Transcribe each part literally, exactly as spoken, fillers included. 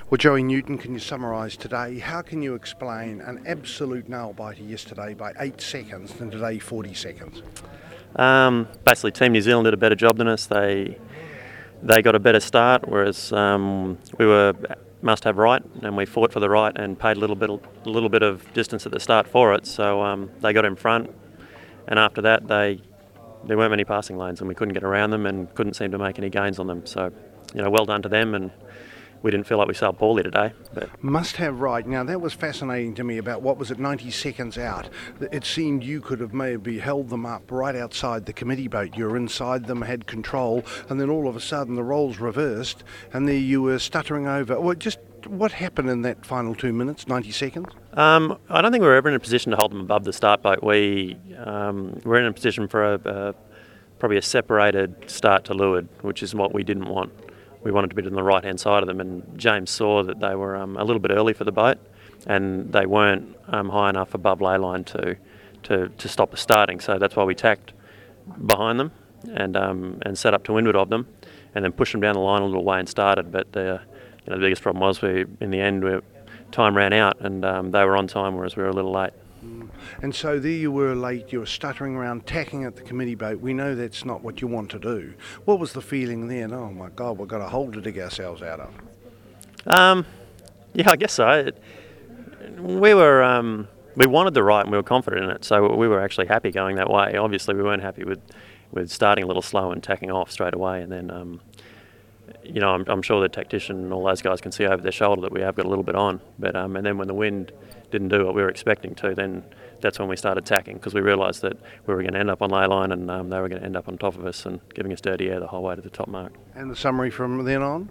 Well, Joey Newton, can you summarise today? How can you explain an absolute nail-biter yesterday by eight seconds and today forty seconds? Um, basically, Team New Zealand did a better job than us. They they got a better start, whereas um, we were must have right, and we fought for the right and paid a little bit a little bit of distance at the start for it. So um, they got in front, and after that, they there weren't many passing lanes, and we couldn't get around them and couldn't seem to make any gains on them. So, you know, well done to them, and we didn't feel like we sailed poorly today. But Must have right. Now, that was fascinating to me about what was it, ninety seconds out. It seemed you could have maybe held them up right outside the committee boat. You were inside them, had control, and then all of a sudden the roles reversed, and there you were stuttering over. Well, just what happened in that final two minutes, ninety seconds? Um, I don't think we were ever in a position to hold them above the start boat. We um, were in a position for a, a, probably a separated start to leeward, which is what we didn't want. We wanted to be on the right-hand side of them, and James saw that they were um, a little bit early for the boat, and they weren't um, high enough above ley line to, to to stop us starting. So that's why we tacked behind them and um, and set up to windward of them, and then pushed them down the line a little way and started. But the you know the biggest problem was we in the end we, time ran out, and um, they were on time, whereas we were a little late. And so there you were late, you were stuttering around, tacking at the committee boat. We know that's not what you want to do. What was the feeling then? Oh my God, we've got a hole to dig ourselves out of. Um, yeah, I guess so. It, we were um, we wanted the right and we were confident in it, so we were actually happy going that way. Obviously, we weren't happy with, with starting a little slow and tacking off straight away, and then um, you know I'm, I'm sure the tactician and all those guys can see over their shoulder that we have got a little bit on. But um, and then when the wind didn't do what we were expecting to, then that's when we started tacking, because we realised that we were going to end up on ley line, and um, they were going to end up on top of us and giving us dirty air the whole way to the top mark. And the summary from then on?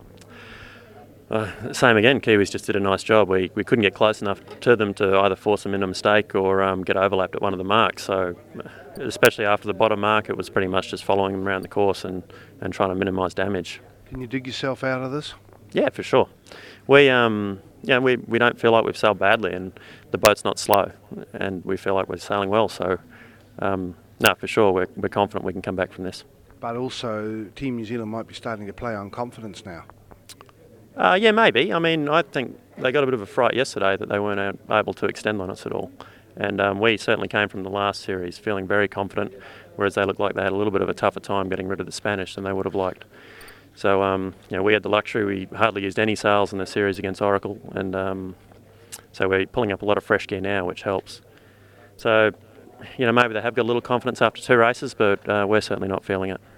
Uh, same again, Kiwis just did a nice job. We we couldn't get close enough to them to either force them into a mistake or um, get overlapped at one of the marks. So especially after the bottom mark, it was pretty much just following them around the course and, and trying to minimise damage. Can you dig yourself out of this? Yeah, for sure. We um yeah we, we don't feel like we've sailed badly, and the boat's not slow, and we feel like we're sailing well. So um, no, for sure we're we're confident we can come back from this. But also, Team New Zealand might be starting to play on confidence now. Uh, yeah, maybe. I mean, I think they got a bit of a fright yesterday that they weren't able to extend on us at all. And um, we certainly came from the last series feeling very confident, whereas they looked like they had a little bit of a tougher time getting rid of the Spanish than they would have liked. So, um, you know, we had the luxury, we hardly used any sails in the series against Oracle, and um, so we're pulling up a lot of fresh gear now, which helps. So, you know, maybe they have got a little confidence after two races, but uh, we're certainly not feeling it.